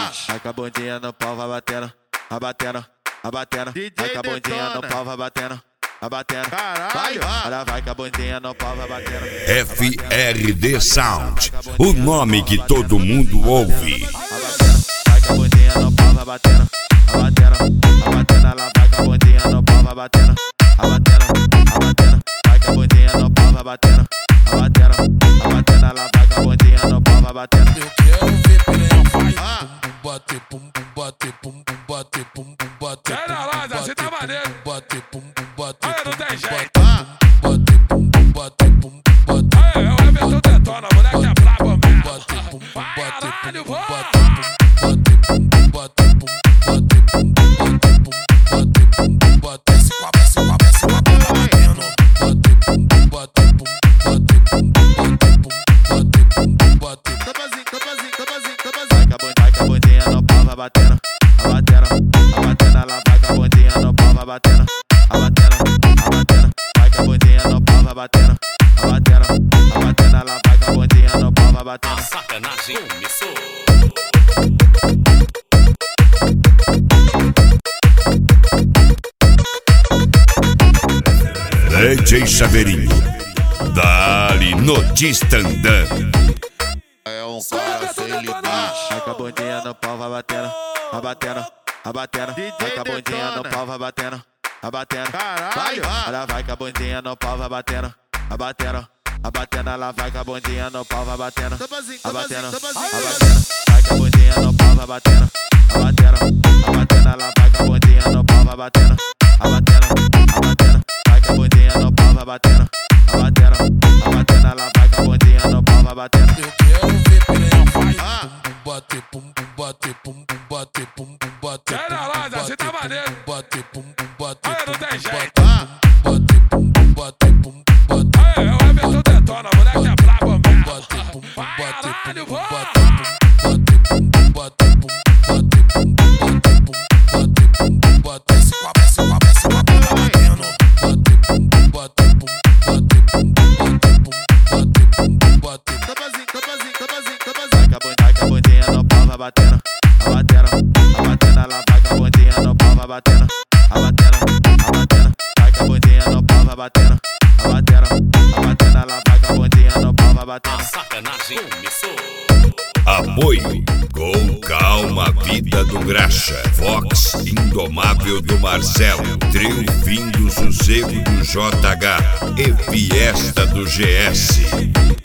Vai com a bundinha no pau, vai batendo, vai batendo, vai batendo. Vai com a bundinha no pau, vai batendo, vai batendo. Vai, ela vai com a bundinha no pau, vai batendo. FRD Sound, o nome que todo mundo ouve. Vai com a bundinha no pau, vai batendo, vai batendo, vai batendo. Ela vai com a bundinha no pau, vai batendo, vai batendo, vai batendo. Vai com a bundinha no pau, vai batendo, vai batendo, vai batendo. Ela vai com a bundinha no pau, vai batendo. Eu quero ver piranha faz bum bater, bum bater, bum bater, bum bater. Sai da loja, você tá maneiro. Bater, bum bater. Olha, não tem jeito. Bater, bum bater, bum bater. Olha, o Everton detona, moleque é brabo mesmo. Bater, bum Vai, bater, caralho, bum vó. bater, bum bater, bum bater, bum bater, bum bater, bum bater. Se cobra, se cobra, se cobra, tá batendo. Bater, bum bater, bum bater, bum bater, bum bater, bum bater. Topazinho, topazinho, topazinho, topazinho. Vai com a bundinha no pau, vai batendo, vai batendo, vai batendo. Ela vai com a bundinha no pau, vai batendo, vai batendo, vai batendo. Vai com a bundinha no pau, vai batendo, vai batendo, vai batendo. Ela vai com a bundinha no pau, vai batendo. Sacanagem começou. DJ Chaveirinho, dali no Distandã. É um cara sem limite. Vai com a bundinha no pau, vai batendo, vai batendo, vai batendo. Vai com a bundinha no pau, vai batendo, vai batendo. Vai, ela vai com a bundinha no pau, vai batendo, vai batendo, vai batendo. Ela vai com a bundinha no pau, vai batendo, vai batendo, vai batendo. Vai com a bundinha no pau, vai batendo, vai batendo, vai batendo. Ela vai com a bundinha no pau, vai batendo, vai batendo, vai batendo. Vai com a bundinha no pau, vai batendo, vai batendo, vai batendo. Ela vai com a bundinha no pau, vai batendo. Eu quero ver piranha faz bum bater, bum bater, bum bater, bum bater. Sai da loja, você tá maneiro. Bater, bum bater. Olha, não tem jeito. Bater, bum bater, bum bater. Olha, o Everton detona, moleque é brabo mesmo. Bater, bum Vai, bater, caralho, bum vó. bater, bum bater, bum bater, bum bater, bum bater, bum bater. Se cobra, se cobra, se cobra, tá batendo. Bater, bum bater, bum bater, bum bater, bum bater, bum bater. Topazinho, topazinho, topazinho, topazinho. Vai com a bundinha no pau, vai batendo, vai batendo, vai batendo. Ela vai com a bundinha no pau, vai batendo, vai batendo, vai batendo. Vai com a bundinha no pau, vai batendo, vai batendo, vai batendo. Ela vai com a bundinha no pau, vai batendo. Sacanagem começou. Apoio com calma, vida do Graxa, Vox Indomável do Marcelo, Trio Fim do Sossego do JH e Fiesta do GS.